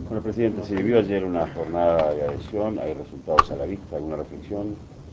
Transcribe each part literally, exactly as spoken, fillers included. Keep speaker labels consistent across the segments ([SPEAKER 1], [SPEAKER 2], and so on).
[SPEAKER 1] Bueno, presidente, se vivió ayer una jornada de adhesión, ¿hay resultados a la vista? ¿Alguna reflexión?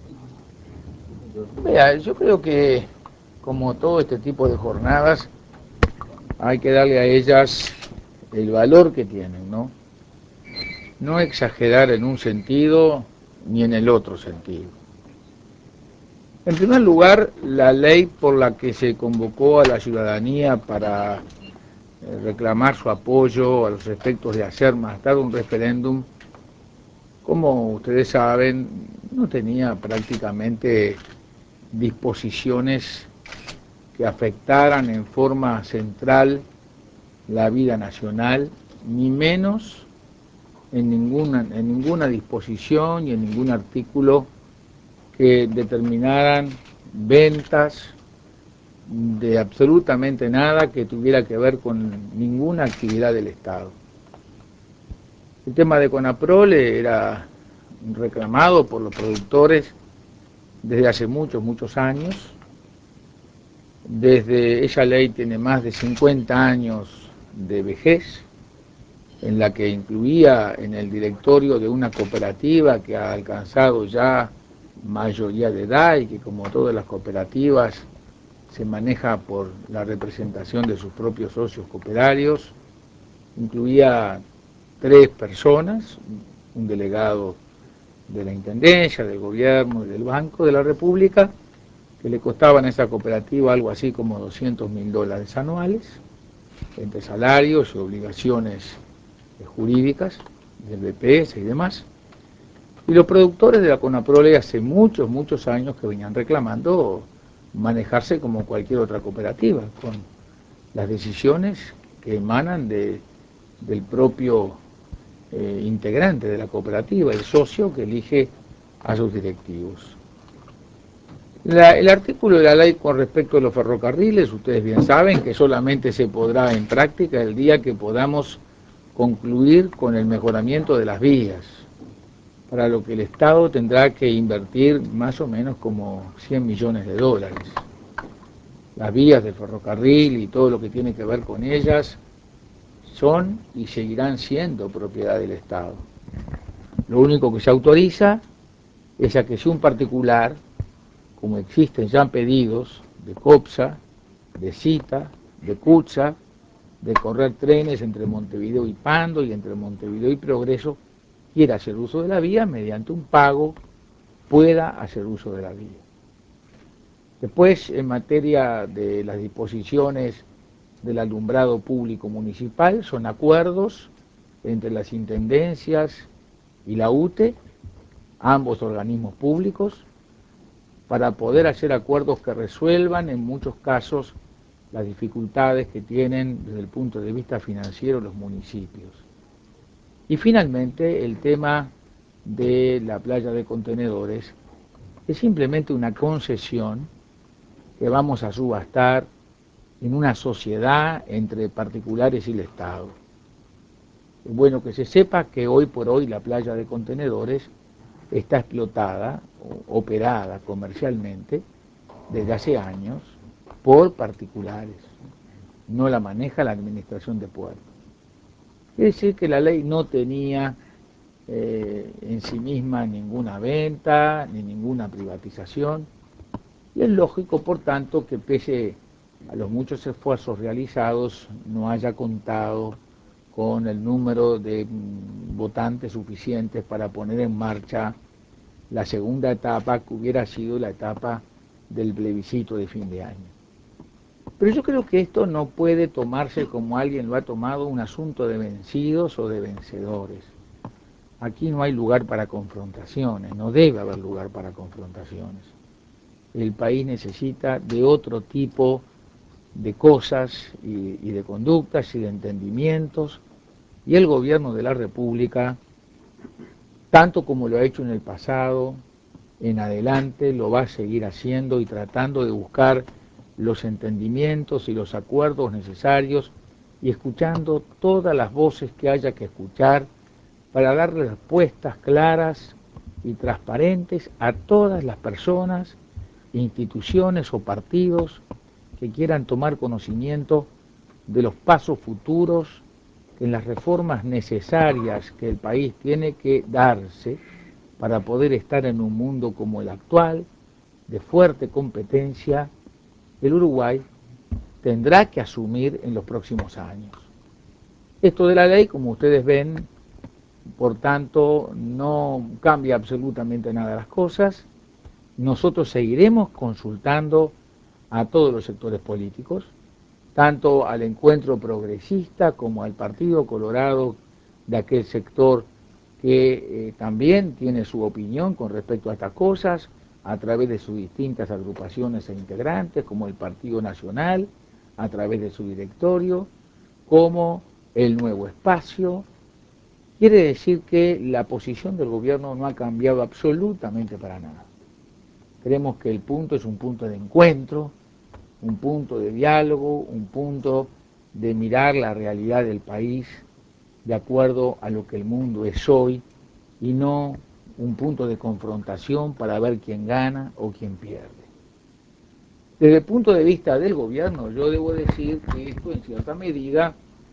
[SPEAKER 2] Vea, yo creo que como todo este tipo de jornadas hay que darle a ellas el valor que tienen, ¿no? No exagerar en un sentido ni en el otro sentido. En primer lugar, la ley por la que se convocó a la ciudadanía para eh, reclamar su apoyo a los efectos de hacer más tarde un referéndum, como ustedes saben, no tenía prácticamente disposiciones que afectaran en forma central la vida nacional, ni menos en ninguna, en ninguna disposición y en ningún artículo que determinaran ventas de absolutamente nada que tuviera que ver con ninguna actividad del Estado. El tema de Conaprole era reclamado por los productores desde hace muchos, muchos años. Desde esa ley tiene más de cincuenta años de vejez, en la que incluía en el directorio de una cooperativa que ha alcanzado ya mayoría de edad y que, como todas las cooperativas, se maneja por la representación de sus propios socios cooperarios. Incluía tres personas, un delegado de la Intendencia, del Gobierno y del Banco de la República, que le costaban a esa cooperativa algo así como doscientos mil dólares anuales, entre salarios y obligaciones jurídicas del B P S y demás. Y los productores de la Conaprole hace muchos, muchos años que venían reclamando manejarse como cualquier otra cooperativa, con las decisiones que emanan de, del propio eh, integrante de la cooperativa, el socio que elige a sus directivos. La, el artículo de la ley con respecto a los ferrocarriles, ustedes bien saben que solamente se podrá en práctica el día que podamos concluir con el mejoramiento de las vías, para lo que el Estado tendrá que invertir más o menos como cien millones de dólares. Las vías del ferrocarril y todo lo que tiene que ver con ellas son y seguirán siendo propiedad del Estado. Lo único que se autoriza es a que si un particular, como existen ya pedidos de COPSA, de CITA, de CUTSA, de correr trenes entre Montevideo y Pando y entre Montevideo y Progreso, quiera hacer uso de la vía, mediante un pago pueda hacer uso de la vía. Después, en materia de las disposiciones del alumbrado público municipal, son acuerdos entre las intendencias y la U T E, ambos organismos públicos, para poder hacer acuerdos que resuelvan en muchos casos las dificultades que tienen desde el punto de vista financiero los municipios. Y finalmente el tema de la playa de contenedores es simplemente una concesión que vamos a subastar en una sociedad entre particulares y el Estado. Es bueno que se sepa que hoy por hoy la playa de contenedores está explotada, o operada comercialmente desde hace años por particulares, no la maneja la administración de puertos. Es decir, que la ley no tenía eh, en sí misma ninguna venta ni ninguna privatización, y es lógico, por tanto, que pese a los muchos esfuerzos realizados no haya contado con el número de mm, votantes suficientes para poner en marcha la segunda etapa, que hubiera sido la etapa del plebiscito de fin de año. Pero yo creo que esto no puede tomarse como alguien lo ha tomado, un asunto de vencidos o de vencedores. Aquí no hay lugar para confrontaciones, no debe haber lugar para confrontaciones. El país necesita de otro tipo de cosas y, y de conductas y de entendimientos, y el gobierno de la República, tanto como lo ha hecho en el pasado, en adelante lo va a seguir haciendo y tratando de buscar los entendimientos y los acuerdos necesarios y escuchando todas las voces que haya que escuchar para dar respuestas claras y transparentes a todas las personas, instituciones o partidos que quieran tomar conocimiento de los pasos futuros que en las reformas necesarias que el país tiene que darse para poder estar en un mundo como el actual, de fuerte competencia, el Uruguay tendrá que asumir en los próximos años. Esto de la ley, como ustedes ven, por tanto, no cambia absolutamente nada las cosas. Nosotros seguiremos consultando a todos los sectores políticos, tanto al encuentro progresista como al Partido Colorado de aquel sector que eh, también tiene su opinión con respecto a estas cosas, a través de sus distintas agrupaciones e integrantes, como el Partido Nacional, a través de su directorio, como el Nuevo Espacio. Quiere decir que la posición del gobierno no ha cambiado absolutamente para nada. Creemos que el punto es un punto de encuentro, un punto de diálogo, un punto de mirar la realidad del país de acuerdo a lo que el mundo es hoy y no un punto de confrontación para ver quién gana o quién pierde. Desde el punto de vista del gobierno, yo debo decir que esto en cierta medida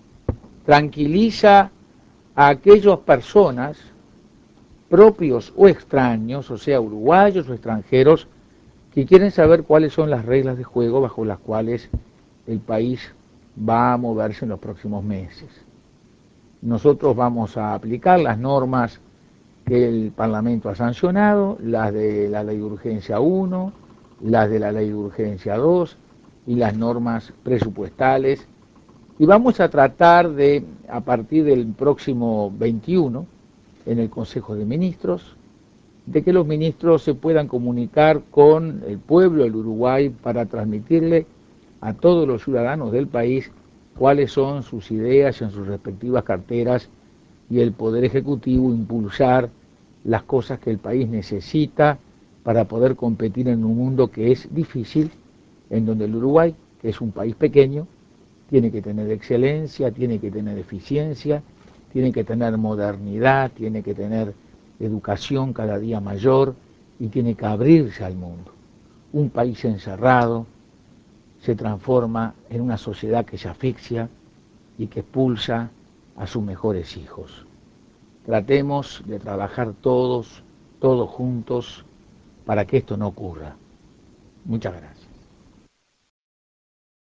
[SPEAKER 2] tranquiliza a aquellas personas, propios o extraños, o sea, uruguayos o extranjeros, que quieren saber cuáles son las reglas de juego bajo las cuales el país va a moverse en los próximos meses. Nosotros vamos a aplicar las normas que el Parlamento ha sancionado, las de la Ley de Urgencia uno, las de la Ley de Urgencia dos y las normas presupuestales. Y vamos a tratar de, a partir del próximo veintiuno, en el Consejo de Ministros, de que los ministros se puedan comunicar con el pueblo del Uruguay para transmitirle a todos los ciudadanos del país cuáles son sus ideas en sus respectivas carteras y el Poder Ejecutivo impulsar las cosas que el país necesita para poder competir en un mundo que es difícil, en donde el Uruguay, que es un país pequeño, tiene que tener excelencia, tiene que tener eficiencia, tiene que tener modernidad, tiene que tener educación cada día mayor y tiene que abrirse al mundo. Un país encerrado se transforma en una sociedad que se asfixia y que expulsa a sus mejores hijos. Tratemos de trabajar todos, todos juntos, para que esto no ocurra. Muchas gracias.